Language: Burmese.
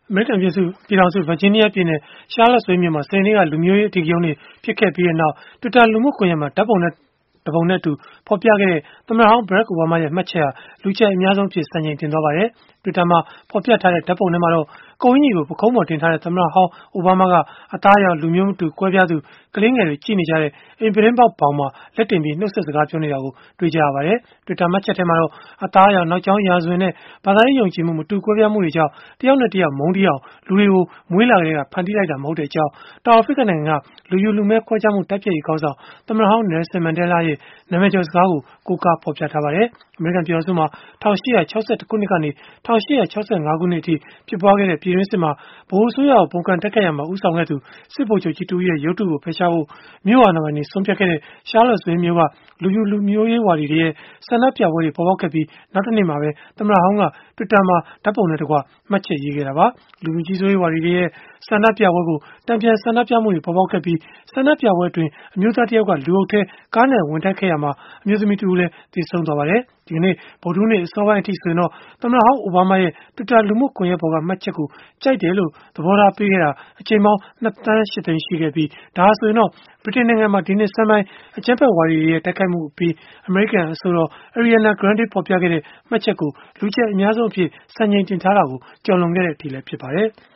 အမေရိကန်ပြည်ထောင်စု ဗာဂျီးနီးယားပြည်နယ် ရှားလော့ဆွေးမြို့မှာ စနေနေ့က လူမျိုးရေးအဓိကရုဏ်းတွေ ဖြစ်ခဲ့ပြီးနောက် Twitter လူမှုကွန်ရက်မှာ ဓာတ်ပုံတပုံနဲ့အတူ ဖော်ပြခဲ့တဲ့ သမ္မတဟောင်း Barack Obama ရဲ့ မှတ်ချက်ဟာ လူကြိုက်အများဆုံးအဖြစ် စံချိန်တင်သွားပါတယ်။ Twitter မှာ ဖော်ပြထားတဲ့ ဓာတ်ပုံထဲမှာတော့ ကိုယ်အင်္ကျီကို ပုခုံးပေါ်တင်ထားတဲ့ သမ္မတဟောင်း အိုဘားမားက အသားအရောင် လူမျိုးမတူကွဲပြားသူ ကလေးငယ်တွေ ကြည့်နေကြတဲ့ အိမ်ပြတင်းပေါက်ဘောင်မှာ လက်တင်ပြီး နှုတ်ဆက်စကားပြောနေတာကို တွေ့ကြရပါတယ်။ Twitter မှတ်ချက်မှာတော့ အသားအရောင်၊ နောက်ကြောင်းရာဇဝင်နဲ့ ဘာသာရေးယုံကြည်မှု မတူကွဲပြားမှုတွေကြောင့် တယောက်နဲ့တယောက် မုန်းတီးအောင် လူတွေကို မွေးလာကတည်းက ဖန်တီးလိုက်တာ မဟုတ်ကြောင်း တောင်အာဖရိကနိုင်ငံက လူဖြူလူမည်းခွဲခြားမှု တိုက်ဖျက်ရေးခေါင်းဆောင် သမ္မတဟောင်း Nelson Mandela ရဲ့ နာမည်ကျော်စကားကို ကိုးကားဖော်ပြထားပါတယ်။ အမေရိကန် ပြည်ထောင်စုမှာ 1861 ခုနှစ်ကနေ 1865 ခုနှစ်အထိ ဖြစ်ပွားခဲ့တဲ့ ပြည်တွင်းစစ်မှာ ဗဟိုအစိုးရကို ပုန်ကန်တိုက်ခိုက်ရာမှာ ဦးဆောင်ခဲ့သူ စစ်ဗိုလ်ချုပ်ကြီးတဦးရဲ့ ရုပ်တုကို ဖယ်ရှားဖို့ မြို့အာဏာပိုင်တွေ ဆုံးဖြတ်ခဲ့တဲ့ ရှားလော့ဆွေမြို့က လူဖြူလူမျိုးရေးဝါဒီတွေရဲ့ ဆန္ဒပြပွဲတွေ ပေါ်ပေါက်ခဲ့ပြီး နောက်တနေ့မှာပဲ သမ္မတဟောင်းက Twitter မှာ ဓာတ်ပုံနဲ့တကွ မှတ်ချက်ရေးခဲ့တာပါ။ လူဖြူကြီးစိုးရေးဝါဒီတွေရဲ့ ဆန္ဒပြပွဲကို တန်ပြန်ဆန္ဒပြမှုတွေ ပေါ်ပေါက်ခဲ့ပြီး ဆန္ဒပြပွဲအတွင်း အမျိုးသားတယောက်က လူအုပ်ထဲ ကားနဲ့ဝင်တိုက်ခဲ့ရာမှာ အမျိုးသမီးတဦးလည်း သေဆုံးခဲ့ပါတယ်။ ဒီကနေ့ ဗုဒ္ဓဟူးနေ့ အစောပိုင်းအထိ ဆိုရင်တော့ သမ္မတဟောင်း အိုဘားမားရဲ့ Twitter လူမှုကွန်ရက်ပေါ်က မှတ်ချက်ကို ကြိုက်တယ်လို့ သဘောထားပေးခဲ့တာ အကြိမ်ပေါင်း ၂ သန်း ၈ သိန်း ရှိခဲ့ပြီး ဒါဟာဆိုရင် ဗြိတိန်နိုင်ငံမှာ ဒီနှစ်ဆန်းပိုင်း အကြမ်းဖက်ဝါဒီတွေရဲ့ တိုက်ခိုက်မှုအပြီး အမေရိကန် အဆိုတော် Ariana Grande ဖော်ပြခဲ့တဲ့ မှတ်ချက်ကို လူကြိုက်အများဆုံးအဖြစ် စံချိန်တင်ထားတာကို ကျော်လွန်ခဲ့တဲ့အထိ ဖြစ်ပါတယ်။